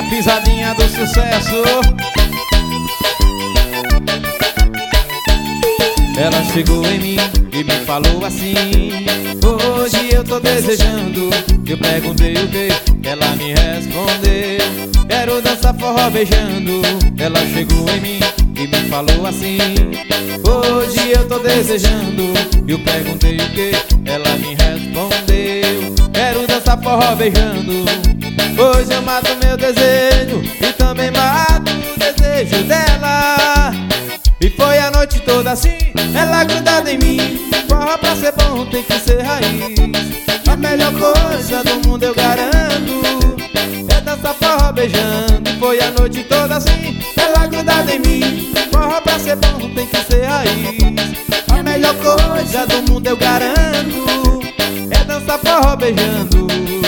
na pisadinha do sucesso. Ela chegou em mim e me falou assim: hoje eu tô desejando. Eu perguntei o que, ela me respondeu: quero dançar forró beijando. Ela chegou em mim e me falou assim: hoje eu tô desejando. Eu perguntei o que, ela me respondeu: quero dançar forró beijando. Hoje eu mato meu desejo e também mato o desejo dela. E foi a noite toda assim, ela grudada em mim. Forró pra ser bom tem que ser raiz. A melhor coisa do mundo eu garanto é dançar forró beijando. E foi a noite toda assim, ela grudada em mim. Forró pra ser bom tem que ser raiz. A melhor coisa do mundo eu garanto é dançar forró beijando.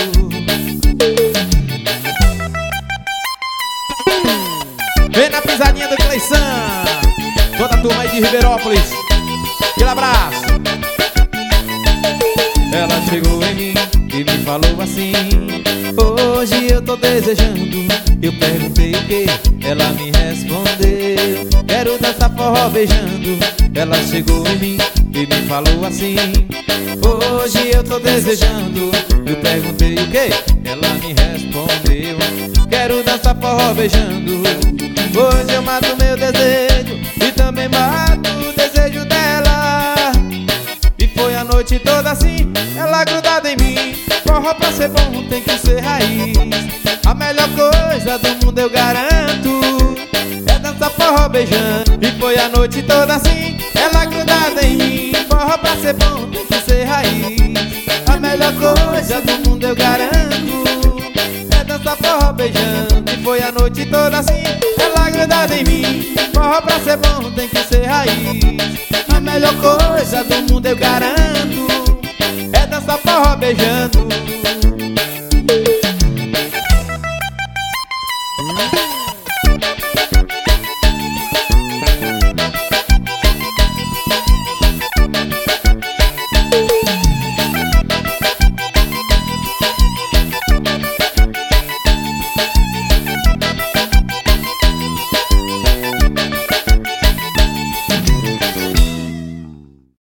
Vem na pisadinha do Cleição, toda a turma aí de Ribeirópolis, aquele abraço. Ela chegou em mim e me falou assim: hoje eu tô desejando. Eu perguntei o que, ela me respondeu: quero dançar forró beijando. Ela chegou em mim e me falou assim: hoje eu tô desejando. Eu perguntei o que, ela me respondeu: quero dançar forró beijando. Hoje eu mato meu desejo e também mato o desejo dela. E foi a noite toda assim, ela grudada em mim. Forró pra ser bom tem que ser raiz. A melhor coisa do mundo eu garanto é dançar forró beijando. E foi a noite toda assim, ela grudada em mim. Forró pra ser bom tem que ser raiz. A melhor coisa do mundo eu garanto é dançar forró beijando. E foi a noite toda assim, ela grudada em mim. Forró pra ser bom tem que ser raiz. A melhor coisa do mundo eu garanto é dançar forró beijando.